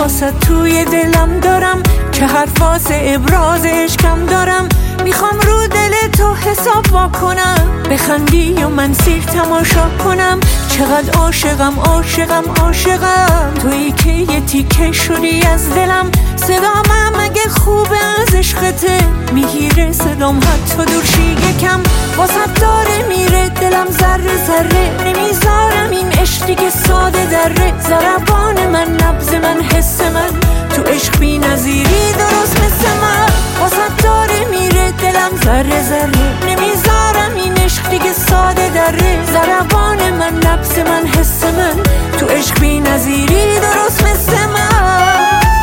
واسه توی دلم دارم، چه حرف واسه ابراز عشقم دارم. میخوام رو دل تو حساب واکنم، بخندی و من سیر تماشا کنم. چقدر عاشقم عاشقم عاشقم، تویی که یه تیکه شدی از دلم. صدام اگه خوبه از عشقته، میگیره صدام حتی دورشی یکم. واسه داره میره دلم ذره ذره، نمیذارم این عشقی که ساده دره. ضربان من نبض من حس من، تو عشق بی نظیری درست مثل من. واسه داره میره دلم ذره ذره، نمیذارم این عشقی که ساده دره. ضربان من نبض من حس من، تو عشق بی نظیری درست مثل من.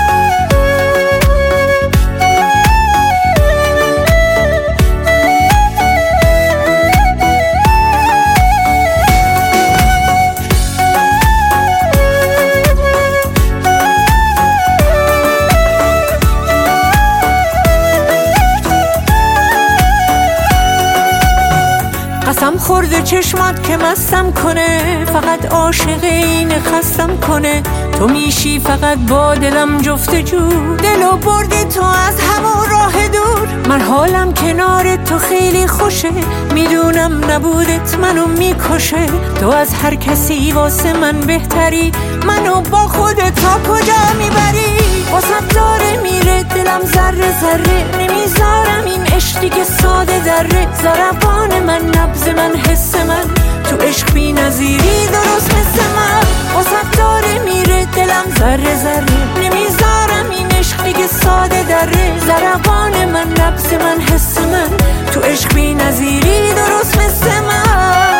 قسم خورده چشمات که مستم کنه، فقط عاشق اینه خستم کنه. تو میشی فقط با دلم جفتجو، دلو بردی تو از همون راه دور. من حالم کنار تو خیلی خوشه، میدونم نبودت منو میکشه. تو از هر کسی واسه من بهتری، منو با خودت تا کجا میبری. واسه داره میره دلم ذره ذره، نمیذارم این عشقی که ساده دره. ضربان من نبض من حس من، تو عشق بی نظیری درست مثل من. واسه داره میره دلم ذره ذره، نمیذارم این عشقی که ساده دره. ضربان من نبض من حس من، تو عشق بی نظیری درست مثل من.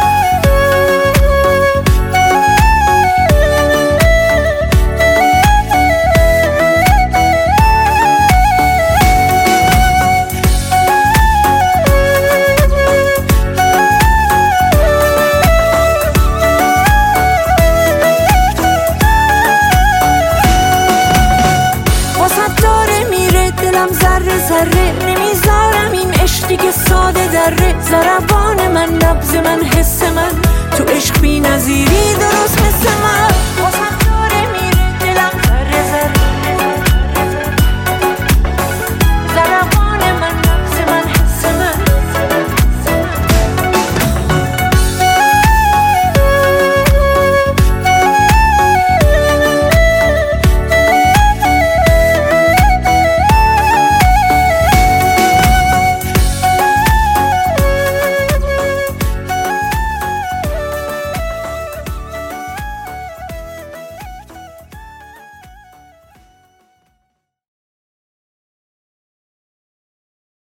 ذره ذره، نمیذارم این عشقی که ساده دره. ضربان من نبض من حس من، تو عشق بی نظیری درست مثل من.